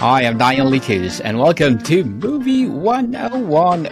I am Daniel Likus, and welcome to Movie 101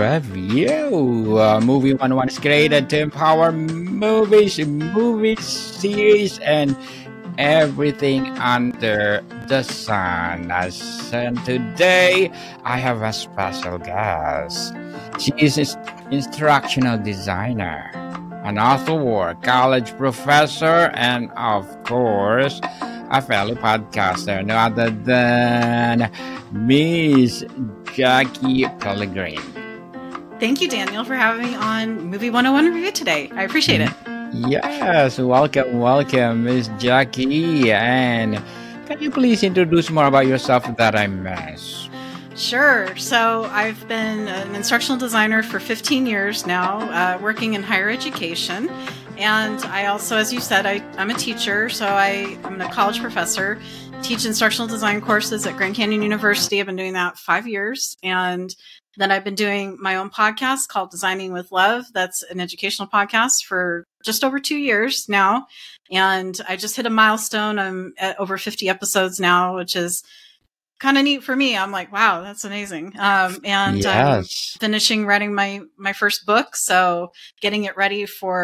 Review. Movie 101 is created to empower movies, movie series, and everything under the sun. And today, I have a special guest. She is an instructional designer, an author, college professor, and of course, a fellow podcaster, no other than Miss Jackie Pellegrin. Thank you, Daniel, for having me on Movie 101 Review today. I appreciate it. Yes, welcome, Miss Jackie. And can you please introduce more about yourself that I missed? Sure. So I've been an instructional designer for 15 years now, working in higher education. And I also, as you said, I'm a teacher. So I'm a college professor, teach instructional design courses at Grand Canyon University. I've been doing that 5 years. And then I've been doing my own podcast called Designing with Love. That's an educational podcast for just over 2 years now. And I just hit a milestone. I'm at over 50 episodes now, which is kind of neat for me. I'm like, wow, that's amazing. And yes. I'm finishing writing my first book. So getting it ready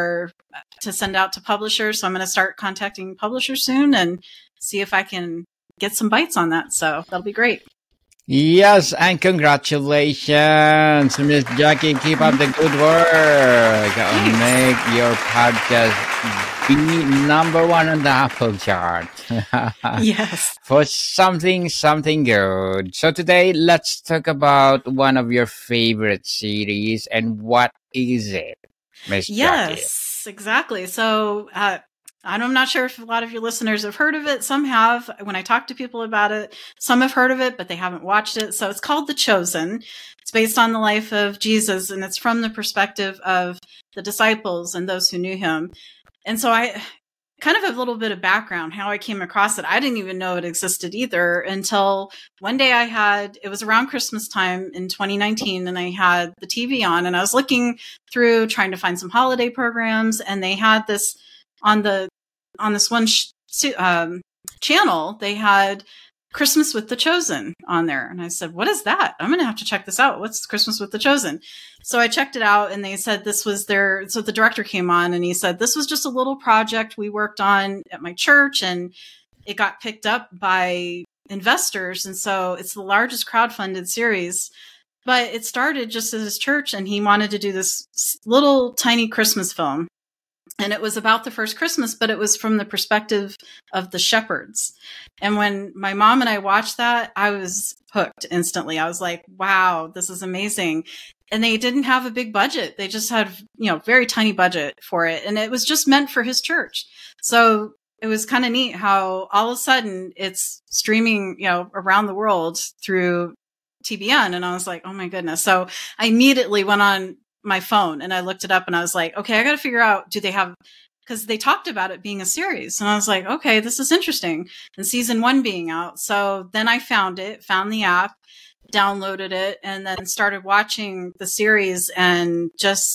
to send out to publishers. So I'm going to start contacting publishers soon and see if I can get some bites on that. So that'll be great. Yes, and congratulations, Miss Jackie. Keep up the good work. Thanks. Make your podcast be number one on the Apple chart. Yes. For something good. So today, let's talk about one of your favorite series. And what is it, Miss Jackie? Yes, exactly. So, I'm not sure if a lot of your listeners have heard of it. Some have. When I talk to people about it, some have heard of it, but they haven't watched it. So it's called The Chosen. It's based on the life of Jesus, and it's from the perspective of the disciples and those who knew him. And so I kind of have a little bit of background, how I came across it. I didn't even know it existed either until one day it was around Christmas time in 2019, and I had the TV on, and I was looking through trying to find some holiday programs, and they had this on this one channel, they had Christmas with the Chosen on there. And I said, what is that? I'm going to have to check this out. What's Christmas with the Chosen? So I checked it out, and they said this was so the director came on and he said, this was just a little project we worked on at my church, and it got picked up by investors. And so it's the largest crowdfunded series, but it started just as his church, and he wanted to do this little tiny Christmas film. And it was about the first Christmas, but it was from the perspective of the shepherds. And when my mom and I watched that, I was hooked instantly. I was like, wow, this is amazing. And they didn't have a big budget. They just had, very tiny budget for it. And it was just meant for his church. So it was kind of neat how all of a sudden it's streaming, around the world through TBN. And I was like, oh my goodness. So I immediately went on my phone and I looked it up, and I was like, okay, I got to figure out, because they talked about it being a series. And I was like, okay, this is interesting. And season 1 being out. So then I found the app, downloaded it, and then started watching the series, and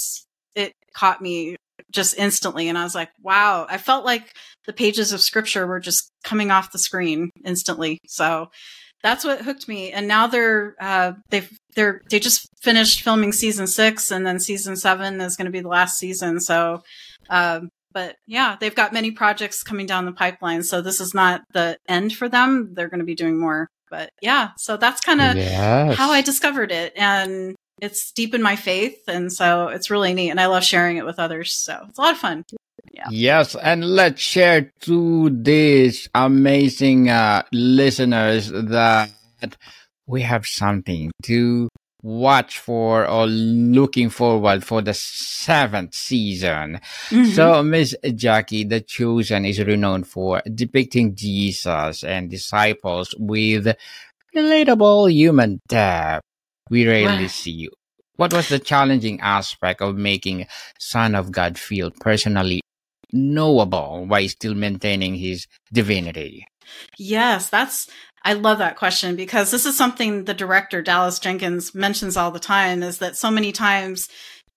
it caught me just instantly. And I was like, wow, I felt like the pages of scripture were just coming off the screen instantly. So that's what hooked me. And now they just finished filming season 6, and then season 7 is going to be the last season. So, but yeah, they've got many projects coming down the pipeline. So this is not the end for them. They're going to be doing more. But yeah, so that's kind of how I discovered it. And it's deep in my faith. And so it's really neat. And I love sharing it with others. So it's a lot of fun. Yeah. Yes, and let's share to these amazing listeners that we have something to watch for or looking forward for the 7th season. Mm-hmm. So, Miss Jackie, The Chosen is renowned for depicting Jesus and disciples with relatable human depth we rarely see. What was the challenging aspect of making Son of God feel personally knowable while still maintaining his divinity? Yes, I love that question, because this is something the director Dallas Jenkins mentions all the time, is that so many times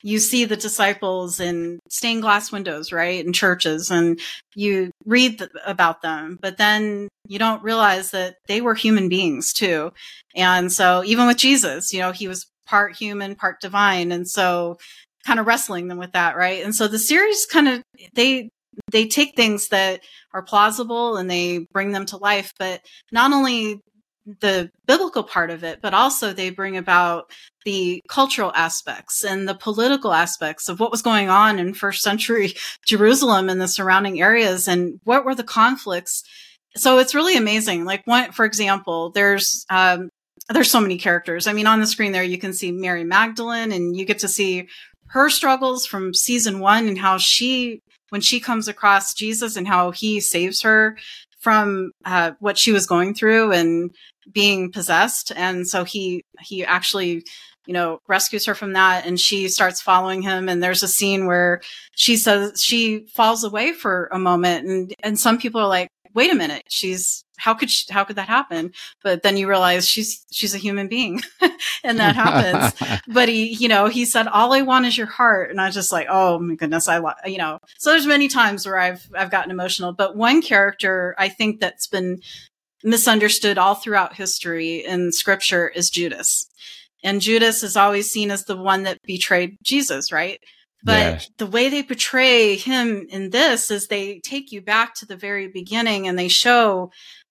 you see the disciples in stained glass windows, right, in churches, and you read about them, but then you don't realize that they were human beings too. And so even with Jesus, he was part human, part divine. And so kind of wrestling them with that, right? And so the series kind of, they take things that are plausible and they bring them to life, but not only the biblical part of it, but also they bring about the cultural aspects and the political aspects of what was going on in first century Jerusalem and the surrounding areas, and what were the conflicts. So it's really amazing. Like, for example, there's so many characters. I mean, on the screen there, you can see Mary Magdalene, and you get to see her struggles from season 1 and how when she comes across Jesus and how he saves her from what she was going through and being possessed. And so he actually, rescues her from that, and she starts following him. And there's a scene where she says she falls away for a moment, and some people are like, wait a minute, how could that happen? But then you realize she's a human being and that happens. But he said, all I want is your heart. And I was just like, oh my goodness. So there's many times where I've gotten emotional, but one character I think that's been misunderstood all throughout history in scripture is Judas. And Judas is always seen as the one that betrayed Jesus, right? But the way they portray him in this is they take you back to the very beginning, and they show,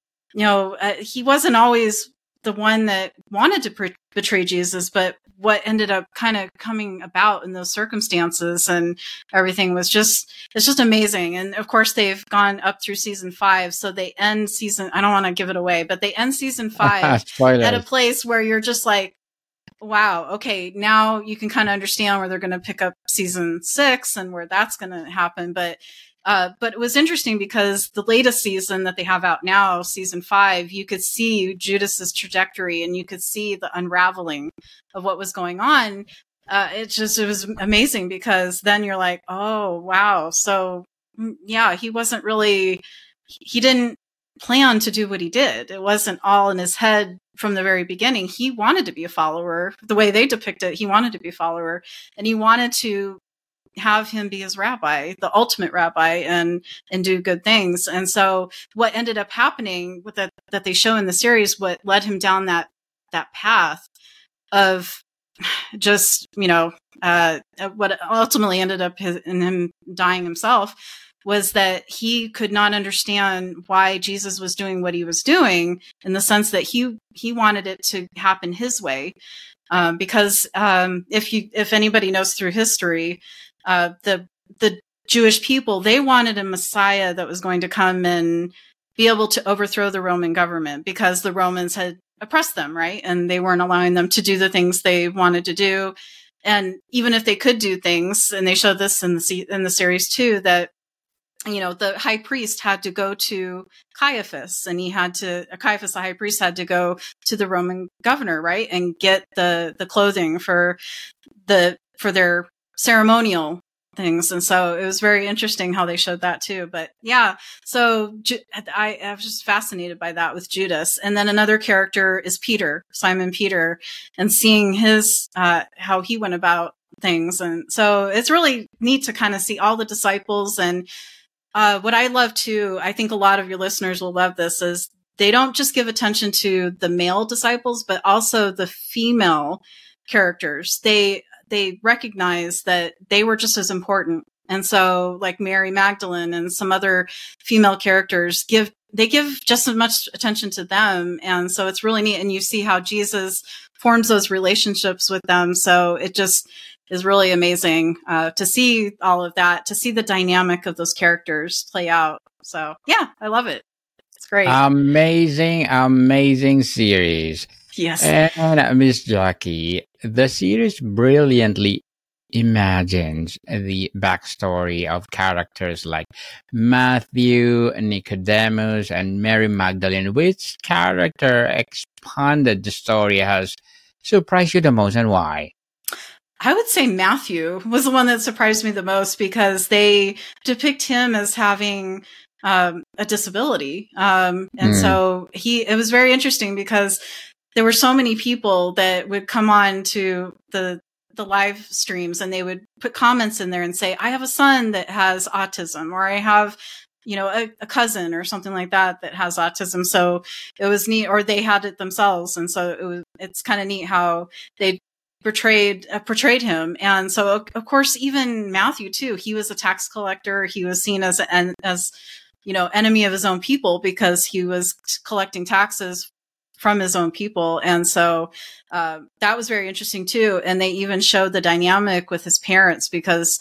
he wasn't always the one that wanted to betray Jesus, but what ended up kind of coming about in those circumstances and everything it's just amazing. And of course, they've gone up through season 5. So they end I don't want to give it away, but they end season 5 at a place where you're just like, wow, okay, now you can kind of understand where they're going to pick up season 6 and where that's going to happen. But it was interesting because the latest season that they have out now, season 5, you could see Judas's trajectory and you could see the unraveling of what was going on. It was amazing, because then you're like, oh, wow. So yeah, he didn't plan to do what he did. It wasn't all in his head from the very beginning. He wanted to be a follower. The way they depict it, he wanted to be a follower, and he wanted to have him be his rabbi, the ultimate rabbi, and do good things. And so what ended up happening with that they show in the series, what led him down that path of just, what ultimately ended up in him dying himself, was that he could not understand why Jesus was doing what he was doing, in the sense that he wanted it to happen his way. Because if anybody knows through history, the Jewish people, they wanted a Messiah that was going to come and be able to overthrow the Roman government, because the Romans had oppressed them, right? And they weren't allowing them to do the things they wanted to do. And even if they could do things, and they showed this in the series too, that the high priest had to go to Caiaphas, and Caiaphas, the high priest, had to go to the Roman governor, right? And get the clothing for their ceremonial things. And so it was very interesting how they showed that too. But yeah, so I was just fascinated by that with Judas. And then another character is Peter, Simon Peter, and seeing his, how he went about things. And so it's really neat to kind of see all the disciples. And what I love too, I think a lot of your listeners will love this, is they don't just give attention to the male disciples, but also the female characters. They recognize that they were just as important. And so like Mary Magdalene and some other female characters give just as much attention to them. And so it's really neat. And you see how Jesus forms those relationships with them. So it just is really amazing to see all of that, to see the dynamic of those characters play out. So yeah, I love it. It's great. Amazing series. Yes. And Miss Jackie, the series brilliantly imagines the backstory of characters like Matthew, Nicodemus, and Mary Magdalene. Which character expanded the story has surprised you the most, and why? I would say Matthew was the one that surprised me the most, because they depict him as having a disability. So it was very interesting, because there were so many people that would come on to the the live streams, and they would put comments in there and say, I have a son that has autism, or I have, a cousin or something like that has autism. So it was neat, or they had it themselves. And so it's kind of neat how they portrayed him. And so of course, even Matthew too, he was a tax collector. He was seen as enemy of his own people because he was collecting taxes from his own people. And so that was very interesting too. And they even showed the dynamic with his parents, because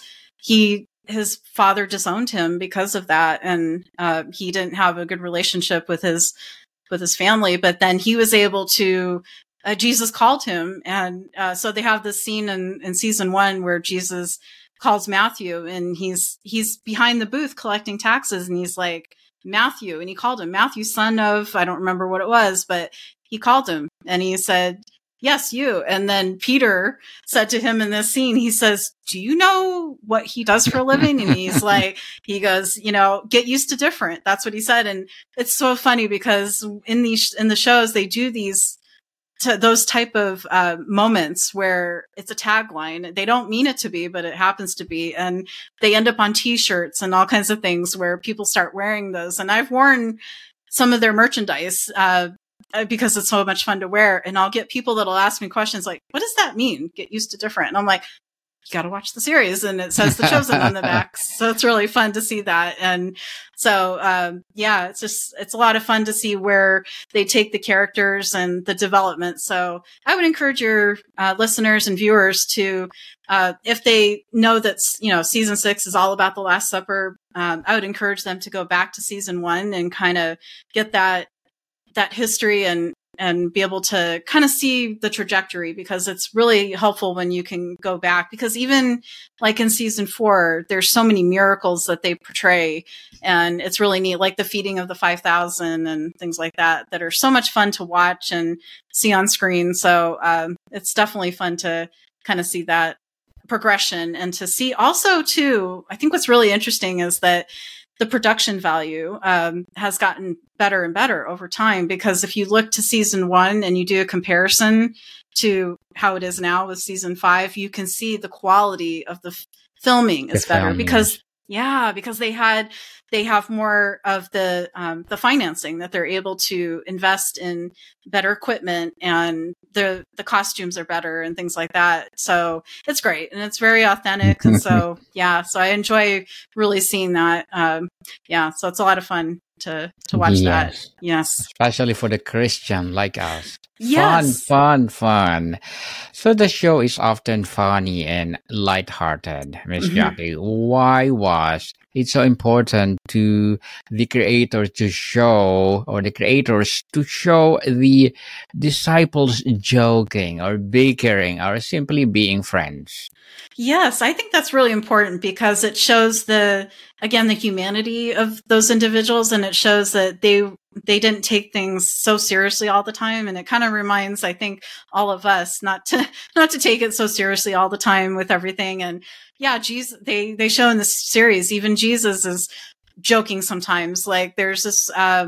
his father disowned him because of that. And he didn't have a good relationship with his family, but then he was able to, Jesus called him. And so they have this scene in season 1 where Jesus calls Matthew, and he's behind the booth collecting taxes. And he's like, Matthew. And he called him Matthew, son of, I don't remember what it was, but he called him and he said, yes, you. And then Peter said to him in this scene, he says, do you know what he does for a living? And he goes, get used to different. That's what he said. And it's so funny because in the shows, they do those type of moments where it's a tagline. They don't mean it to be, but it happens to be. And they end up on T-shirts and all kinds of things where people start wearing those. And I've worn some of their merchandise because it's so much fun to wear. And I'll get people that'll ask me questions like, what does that mean? Get used to different. And I'm like, you got to watch the series. And it says The Chosen on the back. So it's really fun to see that. And so, it's a lot of fun to see where they take the characters and the development. So I would encourage your listeners and viewers to, if they know that, season 6 is all about the Last Supper, I would encourage them to go back to season 1 and kind of get that history and be able to kind of see the trajectory, because it's really helpful when you can go back, because even like in season 4, there's so many miracles that they portray, and it's really neat, like the feeding of the 5,000 and things like that are so much fun to watch and see on screen. So it's definitely fun to kind of see that progression, and to see also too, I think what's really interesting is that the production value has gotten better and better over time, because if you look to season 1 and you do a comparison to how it is now with season 5, you can see the quality of the filming is better because they have more of the financing that they're able to invest in better equipment, and the costumes are better and things like that. So it's great, and it's very authentic. And so, so I enjoy really seeing that. So it's a lot of fun to watch that. Yes. Especially for the Christian like us. Yes. Fun. So the show is often funny and lighthearted, Miss Jackie. Why was it so important to the creators to show the disciples joking or bickering or simply being friends? Yes, I think that's really important, because it shows the humanity of those individuals, and it shows that they didn't take things so seriously all the time. And it kind of reminds, I think, all of us not to take it so seriously all the time with everything. And Jesus, they show in this series, even Jesus is joking sometimes. Like there's this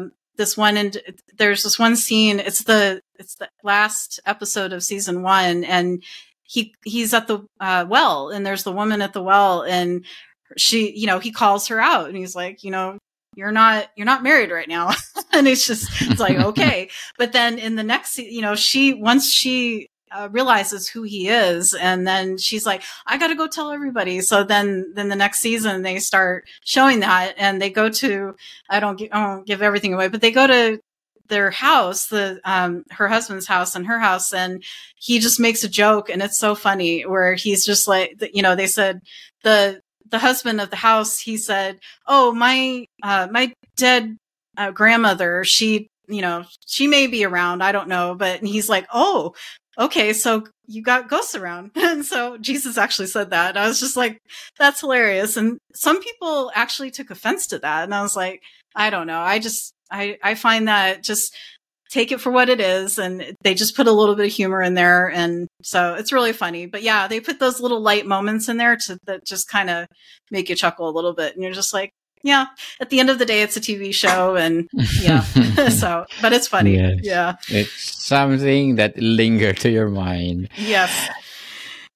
one scene. It's the last episode of season 1, and he's at the well, and there's the woman at the well, and she, he calls her out, and he's like, you're not married right now. And it's like, okay. But then in the next, once she realizes who he is, and then she's like, I got to go tell everybody. So then the next season they start showing that, and they go to, I won't give everything away, but they go to their house, her husband's house and her house, and he just makes a joke, and it's so funny where he's just like, they said the husband of the house, he said, "Oh, my dead grandmother, she may be around, I don't know," but he's like, "Oh, okay, so you got ghosts around." And so Jesus actually said that. And I was just like, that's hilarious. And some people actually took offense to that. And I was like, I don't know. I find that just take it for what it is. And they just put a little bit of humor in there. And so it's really funny. But yeah, they put those little light moments in there that just kind of make you chuckle a little bit. And you're just like, yeah, at the end of the day, it's a TV show, and but it's funny. Yes. Yeah. It's something that lingers to your mind. Yes.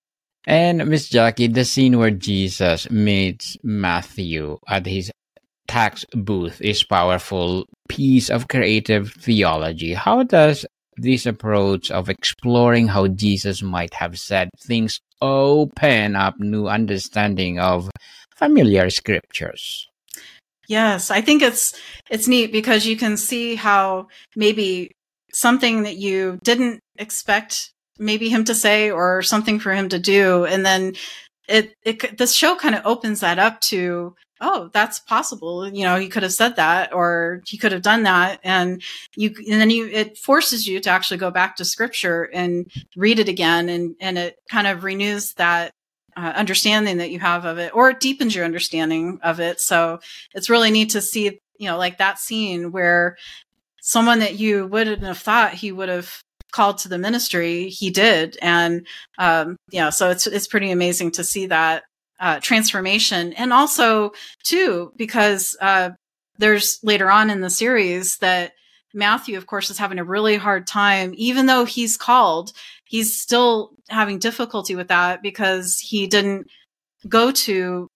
And Miss Jackie, the scene where Jesus meets Matthew at his tax booth is powerful piece of creative theology. How does this approach of exploring how Jesus might have said things open up new understanding of familiar scriptures? Yes, I think it's neat because you can see how maybe something that you didn't expect maybe him to say or something for him to do, and then this show kind of opens that up to, oh, that's possible. You know, he could have said that, or he could have done that, and then it forces you to actually go back to scripture and read it again, and it kind of renews that understanding that you have of it, or it deepens your understanding of it. So it's really neat to see, you know, like that scene where someone that you wouldn't have thought he would have called to the ministry, he did. And, so it's pretty amazing to see that transformation. And also too, because there's later on in the series that Matthew, of course, is having a really hard time, even though he's called, he's still having difficulty with that because he didn't go to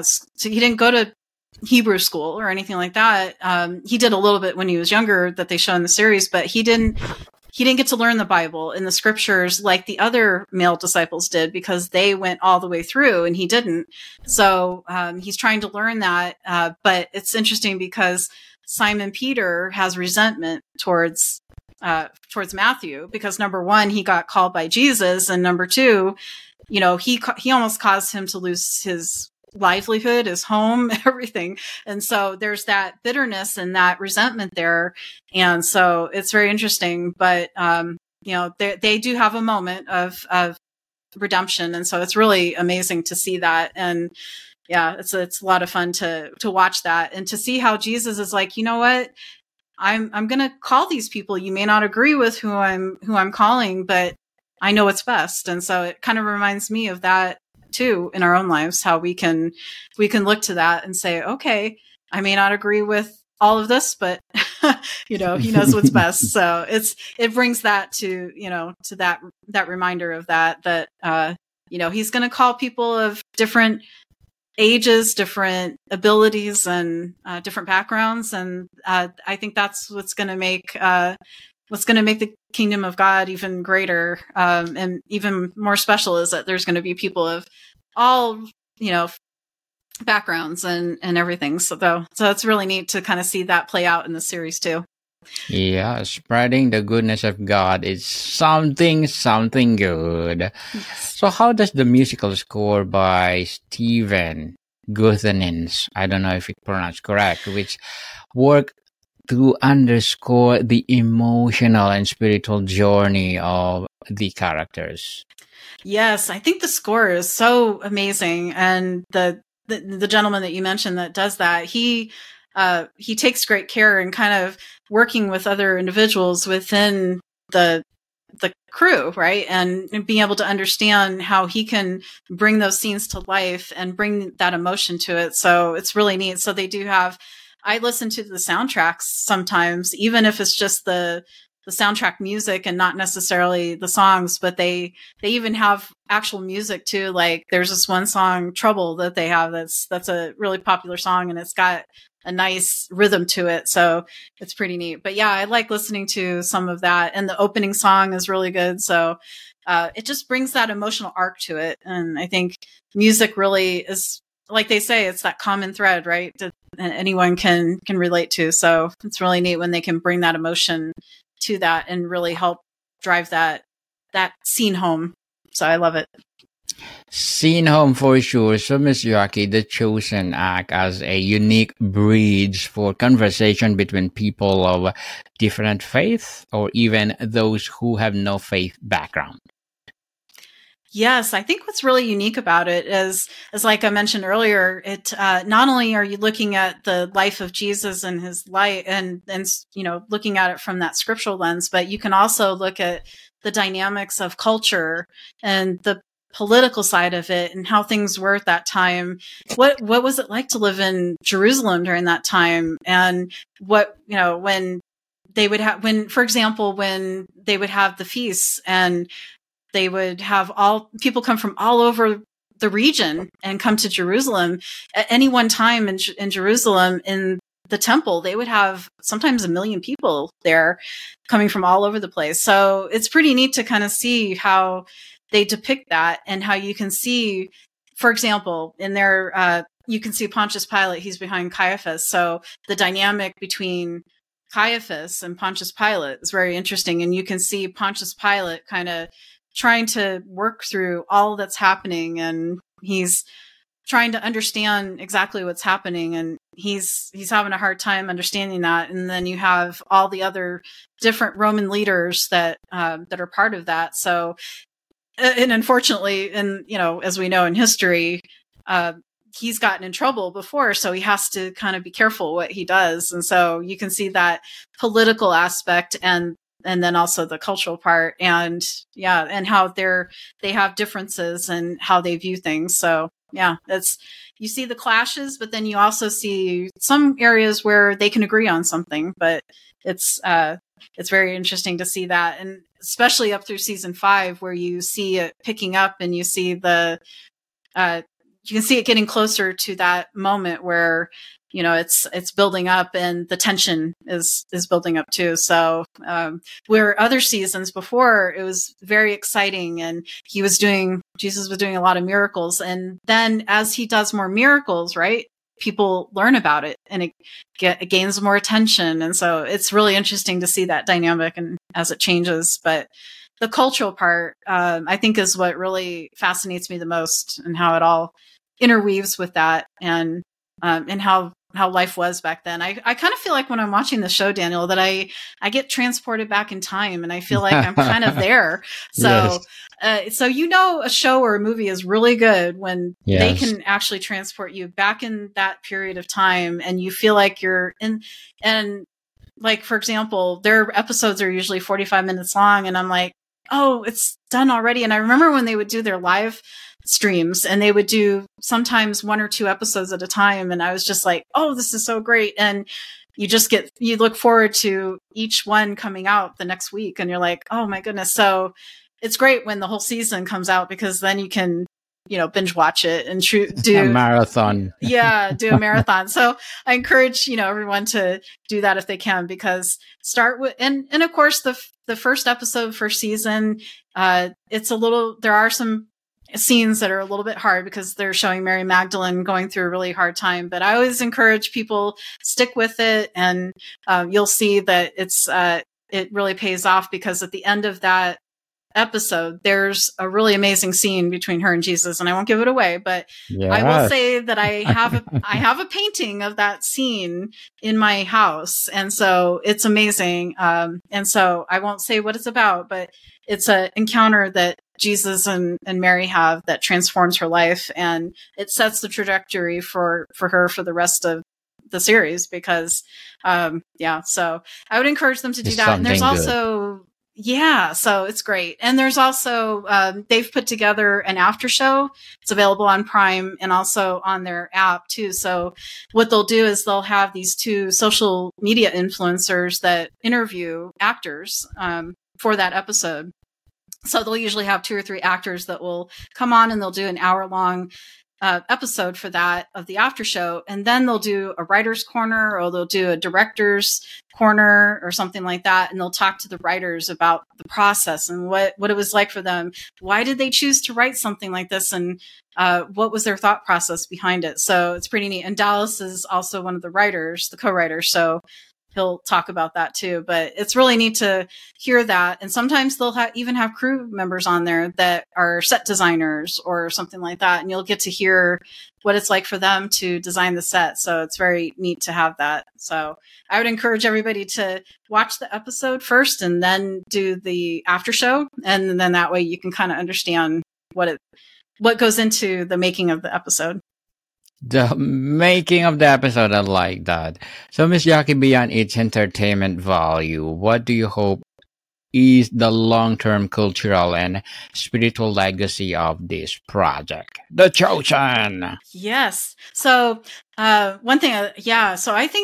Hebrew school or anything like that. He did a little bit when he was younger that they show in the series, but he didn't get to learn the Bible and the scriptures like the other male disciples did because they went all the way through and he didn't. So he's trying to learn that. But it's interesting because Simon Peter has resentment towards Matthew because number one, he got called by Jesus, and number two, you know, he almost caused him to lose his livelihood, his home, everything. And so there's that bitterness and that resentment there. And so it's very interesting, but, they do have a moment of redemption. And so it's really amazing to see that. And yeah, it's a lot of fun to watch that and to see how Jesus is like, you know what, I'm going to call these people. You may not agree with who I'm calling, but I know what's best. And so it kind of reminds me of that too in our own lives, how we can look to that and say, okay, I may not agree with all of this, but he knows what's best. So it brings that to that reminder of that he's going to call people of different ages, different abilities, and different backgrounds. And I think that's what's going to make the kingdom of God even greater and even more special is that there's going to be people of all, backgrounds and everything. So it's really neat to kind of see that play out in the series too. Yeah, spreading the goodness of God is something good. Yes. So how does the musical score by Stephen Guthenins, I don't know if it's pronounced correct, which work to underscore the emotional and spiritual journey of the characters? Yes, I think the score is so amazing. And the gentleman that you mentioned that does that, he takes great care in kind of working with other individuals within the crew, right? And being able to understand how he can bring those scenes to life and bring that emotion to it. So it's really neat. So they do have, I listen to the soundtracks sometimes, even if it's just the soundtrack music and not necessarily the songs, but they even have actual music too. Like there's this one song, Trouble, that they have that's a really popular song and it's got a nice rhythm to it. So it's pretty neat. But yeah, I like listening to some of that. And the opening song is really good. So it just brings that emotional arc to it. And I think music really is, like they say, it's that common thread, right? That anyone can relate to. So it's really neat when they can bring that emotion to that and really help drive that scene home. So I love it. Scene home for sure. So Ms. Jackie, The Chosen act as a unique bridge for conversation between people of different faith or even those who have no faith background. Yes, I think what's really unique about it is like I mentioned earlier, it not only are you looking at the life of Jesus and his life and looking at it from that scriptural lens, but you can also look at the dynamics of culture and the political side of it and how things were at that time. What was it like to live in Jerusalem during that time? And what, when they would have, for example, when they would have the feasts and they would have all people come from all over the region and come to Jerusalem at any one time in Jerusalem in the temple. They would have sometimes 1 million people there coming from all over the place. So it's pretty neat to kind of see how they depict that, and how you can see, for example, in their, you can see Pontius Pilate, he's behind Caiaphas. So the dynamic between Caiaphas and Pontius Pilate is very interesting. And you can see Pontius Pilate kind of trying to work through all that's happening, and he's trying to understand exactly what's happening, and he's having a hard time understanding that. And then you have all the other different Roman leaders that are part of that. So, and unfortunately, and as we know in history, he's gotten in trouble before, so he has to kind of be careful what he does. And so you can see that political aspect, and then also the cultural part, and how they have differences and how they view things. So you see the clashes, but then you also see some areas where they can agree on something. But it's very interesting to see that, and especially up through season 5, where you see it picking up, and you see you can see it getting closer to that moment where it's building up, and the tension is building up too. So where other seasons before, it was very exciting, and Jesus was doing a lot of miracles, and then as he does more miracles, right, people learn about it, and it gains more attention. And so it's really interesting to see that dynamic and as it changes. But the cultural part, I think, is what really fascinates me the most, and how it all interweaves with that, and how life was back then. I kind of feel like when I'm watching the show, Daniel, that I get transported back in time, and I feel like I'm kind of there. So, yes. So a show or a movie is really good when they can actually transport you back in that period of time, and you feel like you're in. And like, for example, their episodes are usually 45 minutes long, and I'm like, oh, it's done already. And I remember when they would do their live streams, and they would do sometimes 1 or 2 episodes at a time, and I was just like, oh, this is so great. And you look forward to each one coming out the next week, and you're like, oh my goodness. So it's great when the whole season comes out, because then you can binge watch it and do a marathon. Do a marathon. So I encourage everyone to do that if they can, because start with, and of course the first episode, first season, there are some scenes that are a little bit hard, because they're showing Mary Magdalene going through a really hard time. But I always encourage people, stick with it, and you'll see that it really pays off, because at the end of that episode, there's a really amazing scene between her and Jesus, and I won't give it away, but I will say that I have a painting of that scene in my house, and so it's amazing. And so I won't say what it's about, but it's an encounter that Jesus and Mary have that transforms her life, and it sets the trajectory for her for the rest of the series, because so I would encourage them to do that. And there's also so it's great. And there's also they've put together an after show. It's available on Prime and also on their app too. So what they'll do is they'll have these 2 social media influencers that interview actors for that episode. So they'll usually have 2 or 3 actors that will come on, and they'll do an hour-long episode for that of the after show. And then they'll do a writer's corner, or they'll do a director's corner or something like that. And they'll talk to the writers about the process and what it was like for them. Why did they choose to write something like this? And what was their thought process behind it? So it's pretty neat. And Dallas is also one of the writers, the co-writer. So he'll talk about that too. But it's really neat to hear that. And sometimes they'll even have crew members on there that are set designers or something like that. And you'll get to hear what it's like for them to design the set. So it's very neat to have that. So I would encourage everybody to watch the episode first and then do the after show. And then that way you can kind of understand what goes into the making of the episode. The making of the episode, I like that. So, Miss Jackie, beyond its entertainment value, what do you hope is the long-term cultural and spiritual legacy of this project, The Chosen? Yes. So, one thing, so I think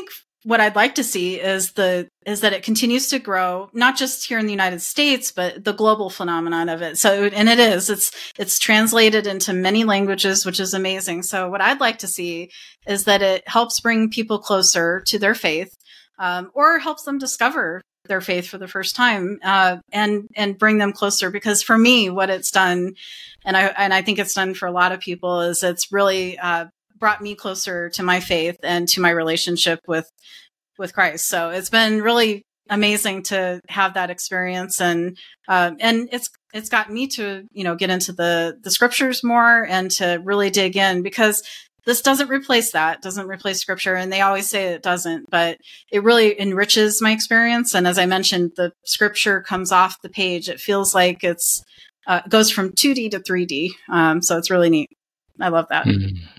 what I'd like to see is that it continues to grow, not just here in the United States, but the global phenomenon of it. So, and it's translated into many languages, which is amazing. So what I'd like to see is that it helps bring people closer to their faith, or helps them discover their faith for the first time, and bring them closer. Because for me, what it's done, and I think it's done for a lot of people, is it's really brought me closer to my faith and to my relationship with Christ. So it's been really amazing to have that experience, and it's gotten me to, get into the scriptures more and to really dig in, because this doesn't replace scripture. And they always say it doesn't, but it really enriches my experience. And as I mentioned, the scripture comes off the page. It feels like it's goes from 2D to 3D. So it's really neat. I love that.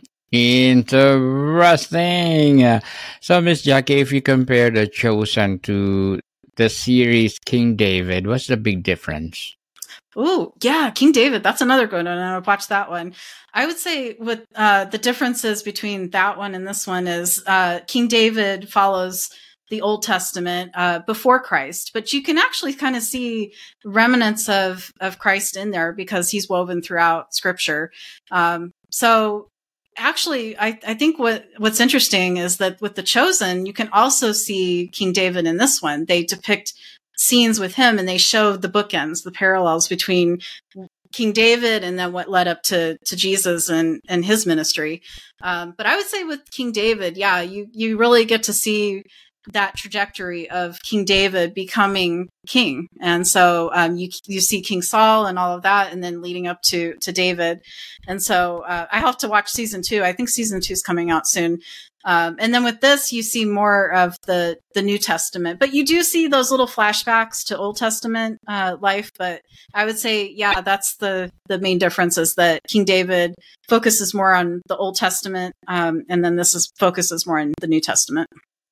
Interesting. So, Miss Jackie, if you compare The Chosen to the series King David, what's the big difference? Oh, yeah, King David. That's another good one. I've watched that one. I would say what the differences between that one and this one is King David follows the Old Testament before Christ, but you can actually kind of see remnants of Christ in there because he's woven throughout Scripture. So actually, I think what's interesting is that with The Chosen, you can also see King David in this one. They depict scenes with him, and they show the bookends, the parallels between King David and then what led up to Jesus and his ministry. But I would say with King David, yeah, you really get to see that trajectory of King David becoming king. And so you see King Saul and all of that, and then leading up to David. And so I have to watch season 2. I think season 2 is coming out soon. And then with this, you see more of the New Testament, but you do see those little flashbacks to Old Testament life. But I would say, yeah, that's the main difference, is that King David focuses more on the Old Testament, and then this focuses more on the New Testament.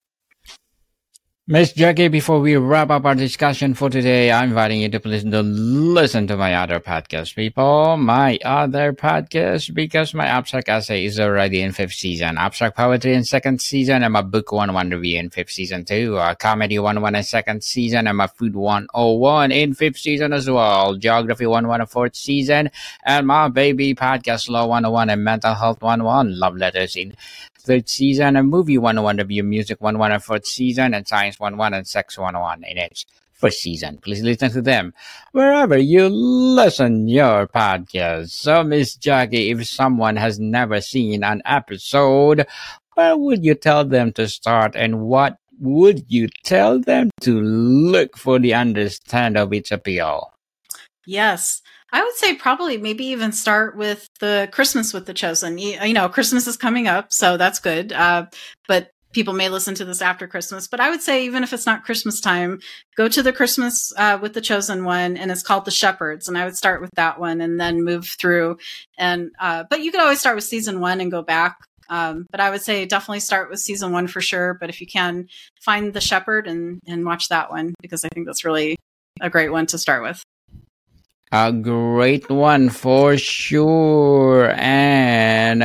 Miss Jackie, before we wrap up our discussion for today, I'm inviting you to please listen to my other podcast, people. My other podcast, because my abstract essay is already in 5th season, abstract poetry in 2nd season, and my book 101 review in 5th season too, comedy 101 in 2nd season, and my food 101 in 5th season as well, geography 101 in 4th season, and my baby podcast law 101 and mental health 101, love letters in 3rd season, and movie 101 review, music 101 in 4th season, and science 101 and sex 101 in its 1st season. Please listen to them wherever you listen your podcast. So, Miss Jackie, if someone has never seen an episode, where would you tell them to start, and what would you tell them to look for the understand of its appeal? Yes. I would say probably maybe even start with the Christmas with The Chosen. Christmas is coming up, so that's good. But people may listen to this after Christmas. But I would say even if it's not Christmas time, go to the Christmas with The Chosen one, and it's called The Shepherds. And I would start with that one and then move through. And but you could always start with season 1 and go back. But I would say definitely start with season 1 for sure. But if you can, find The Shepherd and watch that one, because I think that's really a great one to start with. A great one for sure. And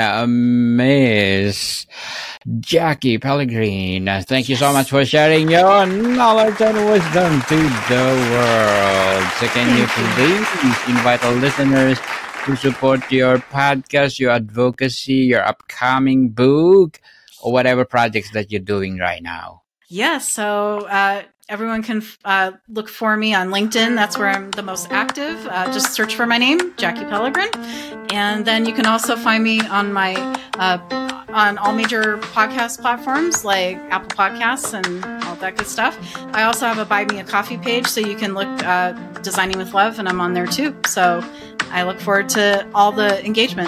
Miss Jackie Pellegrin, thank you so much for sharing your knowledge and wisdom to the world. So can you please invite our listeners to support your podcast, your advocacy, your upcoming book, or whatever projects that you're doing right now? Yes. So everyone can look for me on LinkedIn. That's where I'm the most active. Just search for my name, Jackie Pellegrin. And then you can also find me on my on all major podcast platforms like Apple Podcasts and all that good stuff. I also have a Buy Me a Coffee page, so you can look Designing with Love, and I'm on there too. So I look forward to all the engagement.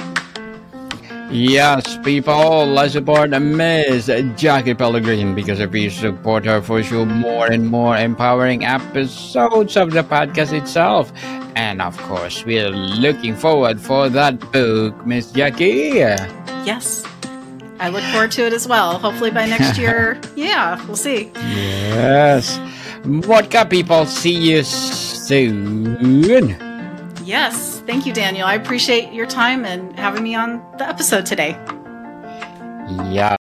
Yes, people, let's support Miss Jackie Pellegrin, because if you support her, for sure, more and more empowering episodes of the podcast itself. And of course, we're looking forward for that book, Miss Jackie. Yes, I look forward to it as well. Hopefully by next year. Yeah, we'll see. Yes. Vodka people, see you soon. Yes. Thank you, Daniel. I appreciate your time and having me on the episode today. Yeah.